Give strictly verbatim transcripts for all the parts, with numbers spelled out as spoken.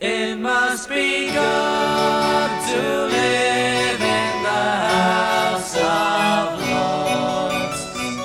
It must be good to live in the House of Lords.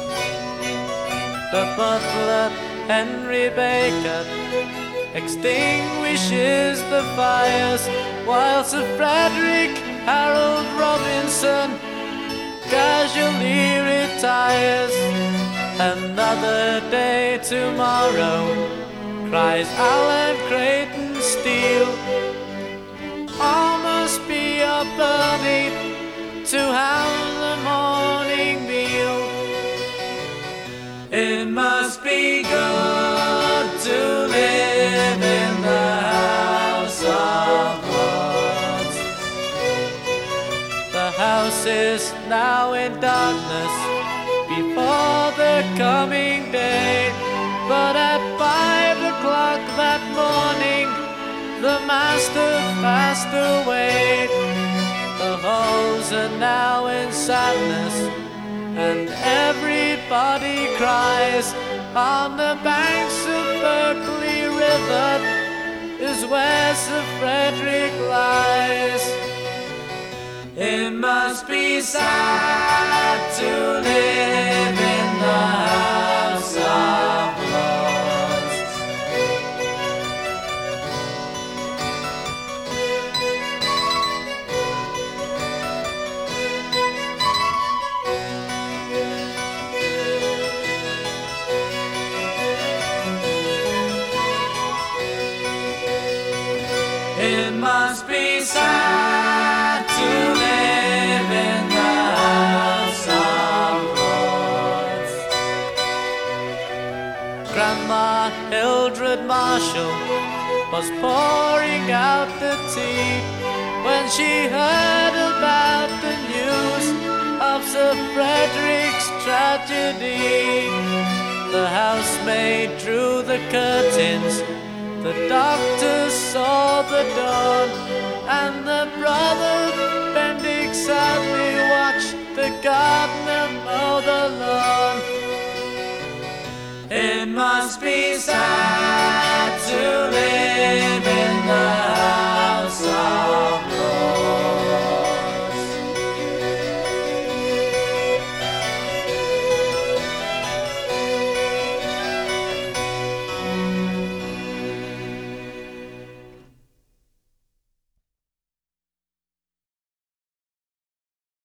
The butler, Henry Baker, extinguishes the fires, while Sir Frederick Harold Robinson casually retires. Another day tomorrow, cries Alan Creighton Steele. All must be up early to have the morning meal. It must be good to live in the House of Lords. The house is now in darkness before the coming day, but at five o'clock that morning the master passed away. The halls are now in sadness, and everybody cries. On the banks of Berkeley River is where Sir Frederick lies. It must be sad to live in the House of Lords. It must be sad to live in the House of Lords. Grandma Hildred Marshall was pouring out the tea when she heard about the news of Sir Frederick's tragedy. The housemaid drew the curtains, the doctor saw the dawn, and the brother Bendick sadly watched the gardener mow the lawn. It must be sad